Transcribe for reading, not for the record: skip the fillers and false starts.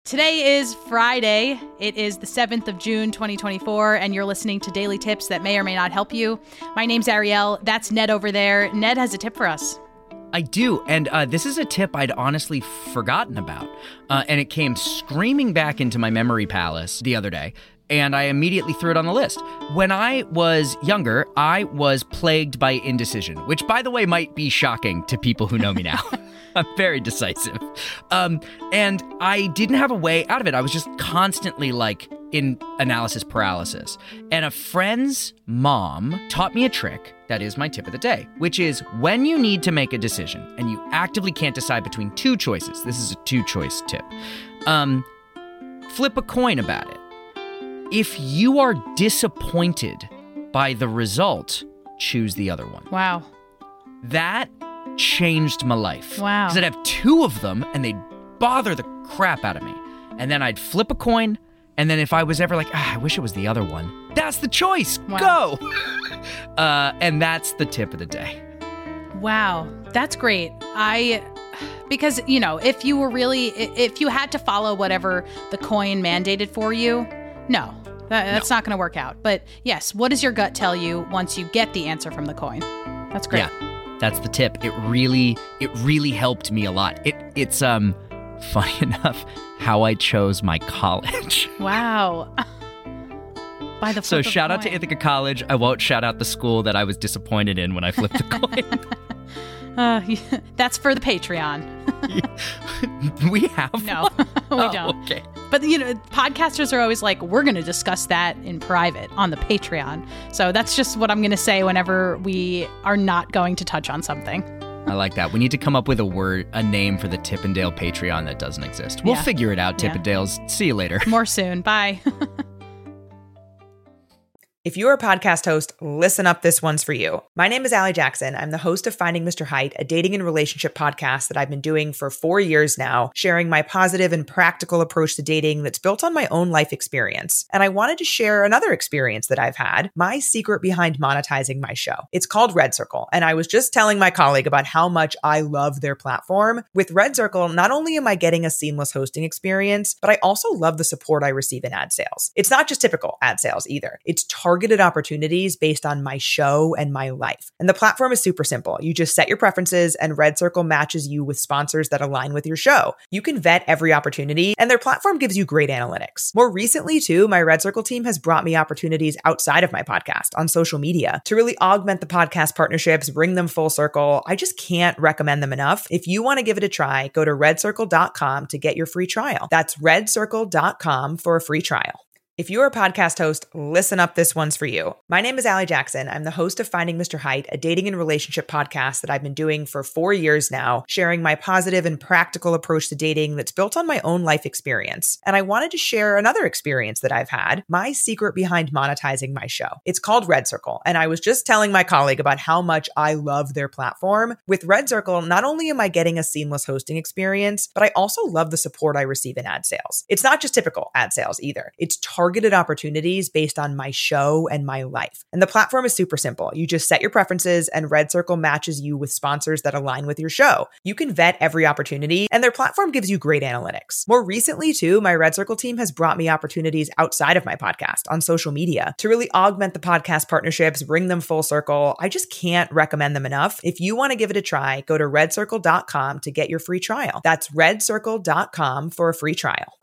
Today is Friday. It is the 7th of June, 2024, and you're listening to Daily Tips that may or may not help you. My name's Ariel. That's Ned over there. Ned has a tip for us. I do, and this is a tip I'd honestly forgotten about, and it came screaming back into my memory palace the other day, and I immediately threw it on the list. When I was younger, I was plagued by indecision, which, by the way, might be shocking to people who know me now. I'm very decisive. And I didn't have a way out of it. I was just constantly in analysis paralysis. And a friend's mom taught me a trick that is my tip of the day, which is when you need to make a decision and you actively can't decide between two choices. This is a two-choice tip. Flip a coin about it. If you are disappointed by the result, choose the other one. Wow. That changed my life. Wow. Because I'd have two of them and they'd bother the crap out of me. And then I'd flip a coin, and then if I was ever I wish it was the other one, that's the choice. Wow. Go! And that's the tip of the day. Wow. That's great. Because, if you had to follow whatever the coin mandated for you, no, that's not going to work out. But yes, what does your gut tell you once you get the answer from the coin? That's great. Yeah. That's the tip. It really helped me a lot. It's funny enough how I chose my college. Wow. By the flip So of shout coin. out to Ithaca College. I won't shout out the school that I was disappointed in when I flipped the coin. That's for the Patreon. We have No, we don't. Okay. But, podcasters are always like, we're going to discuss that in private on the Patreon. So that's just what I'm going to say whenever we are not going to touch on something. I like that. We need to come up with a name for the Tippendale Patreon that doesn't exist. We'll figure it out, Tippendales. See you later. More soon. Bye. If you're a podcast host, listen up, this one's for you. My name is Allie Jackson. I'm the host of Finding Mr. Height, a dating and relationship podcast that I've been doing for 4 years now, sharing my positive and practical approach to dating that's built on my own life experience. And I wanted to share another experience that I've had, my secret behind monetizing my show. It's called Red Circle, and I was just telling my colleague about how much I love their platform. With Red Circle, not only am I getting a seamless hosting experience, but I also love the support I receive in ad sales. It's not just typical ad sales either. It's targeted opportunities based on my show and my life. And the platform is super simple. You just set your preferences and Red Circle matches you with sponsors that align with your show. You can vet every opportunity and their platform gives you great analytics. More recently too, my Red Circle team has brought me opportunities outside of my podcast on social media to really augment the podcast partnerships, bring them full circle. I just can't recommend them enough. If you want to give it a try, go to redcircle.com to get your free trial. That's redcircle.com for a free trial. If you're a podcast host, listen up, this one's for you. My name is Allie Jackson. I'm the host of Finding Mr. Height, a dating and relationship podcast that I've been doing for 4 years now, sharing my positive and practical approach to dating that's built on my own life experience. And I wanted to share another experience that I've had, my secret behind monetizing my show. It's called Red Circle, and I was just telling my colleague about how much I love their platform. With Red Circle, not only am I getting a seamless hosting experience, but I also love the support I receive in ad sales. It's not just typical ad sales either. It's targeted opportunities based on my show and my life. And the platform is super simple. You just set your preferences and Red Circle matches you with sponsors that align with your show. You can vet every opportunity and their platform gives you great analytics. More recently too, my Red Circle team has brought me opportunities outside of my podcast on social media to really augment the podcast partnerships, bring them full circle. I just can't recommend them enough. If you want to give it a try, go to redcircle.com to get your free trial. That's redcircle.com for a free trial.